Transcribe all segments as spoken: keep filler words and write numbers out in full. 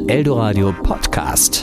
Eldoradio Podcast.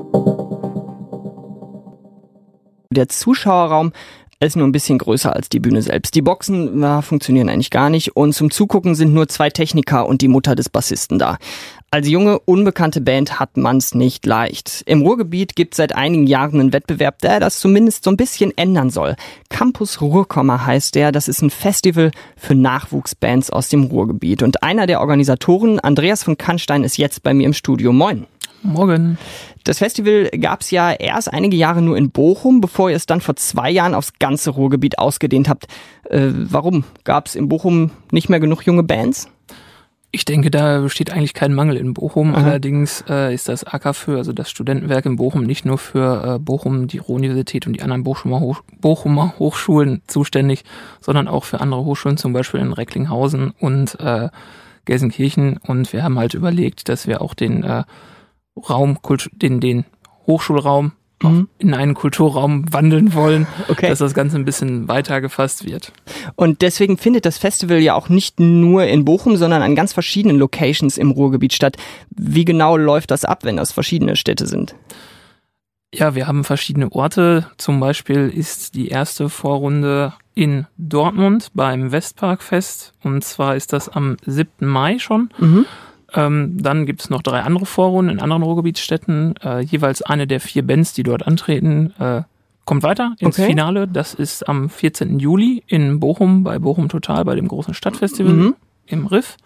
Der Zuschauerraum ist nur ein bisschen größer als die Bühne selbst. Die Boxen na, funktionieren eigentlich gar nicht und zum Zugucken sind nur zwei Techniker und die Mutter des Bassisten da. Als junge, unbekannte Band hat man's nicht leicht. Im Ruhrgebiet gibt es seit einigen Jahren einen Wettbewerb, der das zumindest so ein bisschen ändern soll. Campus Ruhrkomma heißt der. Das ist ein Festival für Nachwuchsbands aus dem Ruhrgebiet. Und einer der Organisatoren, Andreas von Kannstein, ist jetzt bei mir im Studio. Moin. Morgen. Das Festival gab's ja erst einige Jahre nur in Bochum, bevor ihr es dann vor zwei Jahren aufs ganze Ruhrgebiet ausgedehnt habt. Äh, warum? Gab's in Bochum nicht mehr genug junge Bands? Ich denke, da besteht eigentlich kein Mangel in Bochum. Aha. Allerdings äh, ist das A K F Ö, also das Studentenwerk in Bochum, nicht nur für äh, Bochum, die Ruhr-Universität und die anderen Bochumer, Hoch- Bochumer Hochschulen zuständig, sondern auch für andere Hochschulen, zum Beispiel in Recklinghausen und äh, Gelsenkirchen. Und wir haben halt überlegt, dass wir auch den äh, Raum, den, den Hochschulraum Mhm. in einen Kulturraum wandeln wollen, Okay. dass das Ganze ein bisschen weiter gefasst wird. Und deswegen findet das Festival ja auch nicht nur in Bochum, sondern an ganz verschiedenen Locations im Ruhrgebiet statt. Wie genau läuft das ab, wenn das verschiedene Städte sind? Ja, wir haben verschiedene Orte. Zum Beispiel ist die erste Vorrunde in Dortmund beim Westparkfest. Und zwar ist das am siebten Mai schon. Mhm. Ähm, dann gibt es noch drei andere Vorrunden in anderen Ruhrgebietsstädten. Äh, jeweils eine der vier Bands, die dort antreten, äh, kommt weiter ins Okay. Finale. Das ist am vierzehnten Juli in Bochum, bei Bochum Total, bei dem großen Stadtfestival Mhm. im Riff.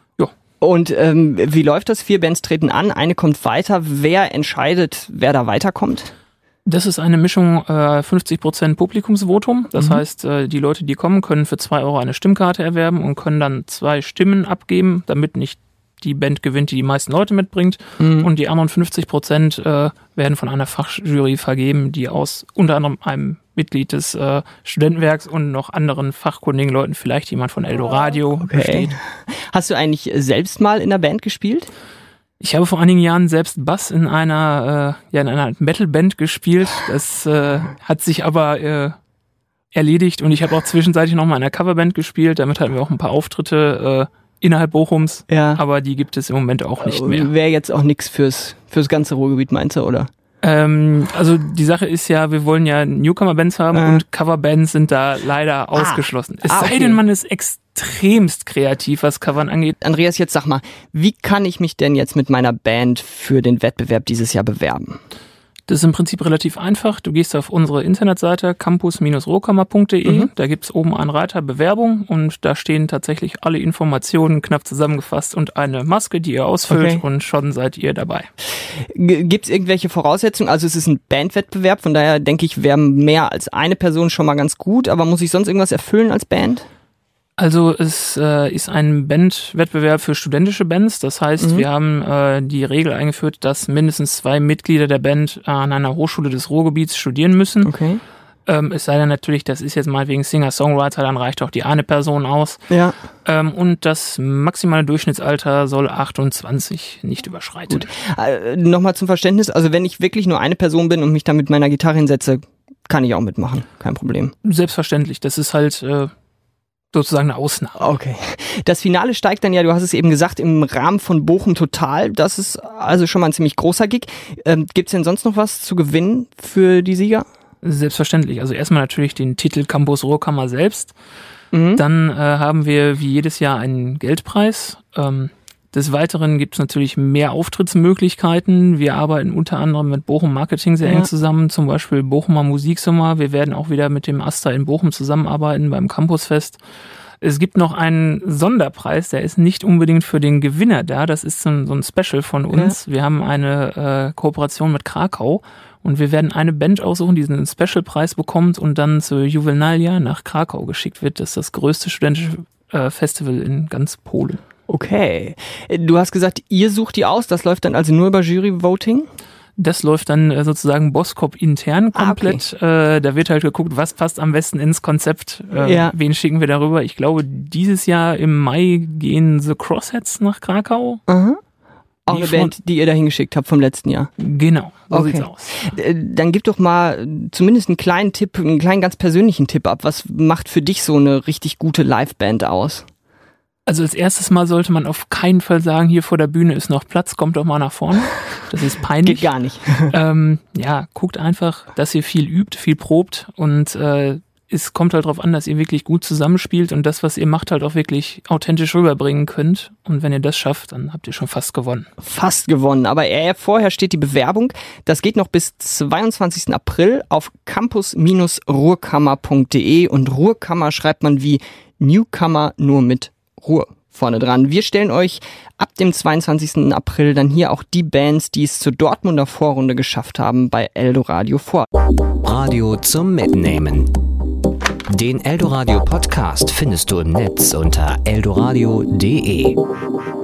Und ähm, wie läuft das? Vier Bands treten an, eine kommt weiter. Wer entscheidet, wer da weiterkommt? Das ist eine Mischung äh, fünfzig Prozent Publikumsvotum. Das Mhm. heißt, äh, die Leute, die kommen, können für zwei Euro eine Stimmkarte erwerben und können dann zwei Stimmen abgeben, damit nicht die Band gewinnt, die die meisten Leute mitbringt. Mhm. Und die anderen fünfzig Prozent äh, werden von einer Fachjury vergeben, die aus unter anderem einem Mitglied des äh, Studentenwerks und noch anderen fachkundigen Leuten, vielleicht jemand von Eldoradio, besteht. Hast du eigentlich selbst mal in der Band gespielt? Ich habe vor einigen Jahren selbst Bass in einer äh, ja in einer Metalband gespielt. Das äh, hat sich aber äh, erledigt und ich habe auch zwischenzeitlich noch mal in einer Coverband gespielt. Damit hatten wir auch ein paar Auftritte äh, innerhalb Bochums, Ja. aber die gibt es im Moment auch nicht mehr. Wäre jetzt auch nichts fürs, fürs ganze Ruhrgebiet, meinst du, oder? Ähm, also die Sache ist ja, wir wollen ja Newcomer-Bands haben Äh. und Coverbands sind da leider ausgeschlossen. Es Ah, sei okay. denn, man ist extremst kreativ, was Covern angeht. Andreas, jetzt sag mal, wie kann ich mich denn jetzt mit meiner Band für den Wettbewerb dieses Jahr bewerben? Das ist im Prinzip relativ einfach. Du gehst auf unsere Internetseite campus ruhrkammer punkt de. Mhm. Da gibt's oben einen Reiter Bewerbung und da stehen tatsächlich alle Informationen knapp zusammengefasst und eine Maske, die ihr ausfüllt Okay. und schon seid ihr dabei. G- Gibt's irgendwelche Voraussetzungen? Also es ist ein Bandwettbewerb, von daher denke ich, wäre mehr als eine Person schon mal ganz gut, aber muss ich sonst irgendwas erfüllen als Band? Also es äh, ist ein Bandwettbewerb für studentische Bands. Das heißt, Mhm. wir haben äh, die Regel eingeführt, dass mindestens zwei Mitglieder der Band äh, an einer Hochschule des Ruhrgebiets studieren müssen. Okay. Ähm, es sei denn natürlich, das ist jetzt mal wegen Singer-Songwriter, dann reicht auch die eine Person aus. Ja. Ähm, und das maximale Durchschnittsalter soll achtundzwanzig nicht überschreiten. Gut. Äh, Nochmal zum Verständnis, also wenn ich wirklich nur eine Person bin und mich dann mit meiner Gitarre hinsetze, kann ich auch mitmachen, kein Problem. Selbstverständlich, das ist halt äh, sozusagen eine Ausnahme. Okay. Das Finale steigt dann ja, du hast es eben gesagt, im Rahmen von Bochum Total. Das ist also schon mal ein ziemlich großer Gig. Ähm, gibt's denn sonst noch was zu gewinnen für die Sieger? Selbstverständlich. Also erstmal natürlich den Titel Campus Ruhrkammer selbst. Mhm. Dann äh, haben wir wie jedes Jahr einen Geldpreis. Ähm, des Weiteren gibt es natürlich mehr Auftrittsmöglichkeiten. Wir arbeiten unter anderem mit Bochum Marketing sehr Ja. eng zusammen, zum Beispiel Bochumer Musiksommer. Wir werden auch wieder mit dem Asta in Bochum zusammenarbeiten beim Campusfest. Es gibt noch einen Sonderpreis, der ist nicht unbedingt für den Gewinner da. Das ist so ein, so ein Special von uns. Ja. Wir haben eine äh, Kooperation mit Krakau und wir werden eine Band aussuchen, die diesen Specialpreis bekommt und dann zur Juvenalia nach Krakau geschickt wird. Das ist das größte studentische äh, Festival in ganz Polen. Okay. Du hast gesagt, ihr sucht die aus. Das läuft dann also nur über Jury-Voting? Das läuft dann äh, sozusagen Boskop intern komplett. Ah, okay. äh, da wird halt geguckt, was passt am besten ins Konzept. Äh, ja. Wen schicken wir darüber? Ich glaube, dieses Jahr im Mai gehen The Crossheads nach Krakau. Aha. Auch Die eine Band, die ihr da hingeschickt habt vom letzten Jahr. Genau, so okay. sieht's aus. Dann gib doch mal zumindest einen kleinen Tipp, einen kleinen ganz persönlichen Tipp ab. Was macht für dich so eine richtig gute Liveband aus? Also als erstes Mal sollte man auf keinen Fall sagen, hier vor der Bühne ist noch Platz, kommt doch mal nach vorne. Das ist peinlich. Geht gar nicht. ähm, ja, guckt einfach, dass ihr viel übt, viel probt und äh, es kommt halt darauf an, dass ihr wirklich gut zusammenspielt und das, was ihr macht, halt auch wirklich authentisch rüberbringen könnt. Und wenn ihr das schafft, dann habt ihr schon fast gewonnen. Fast gewonnen, aber eher vorher steht die Bewerbung. Das geht noch bis zweiundzwanzigsten April auf campus Bindestrich ruhrkammer punkt de und Ruhrkammer schreibt man wie Newcomer nur mit Ruhr vorne dran. Wir stellen euch ab dem zweiundzwanzigsten April dann hier auch die Bands, die es zur Dortmunder Vorrunde geschafft haben, bei Eldoradio vor. Radio zum Mitnehmen. Den Eldoradio Podcast findest du im Netz unter eldoradio punkt de.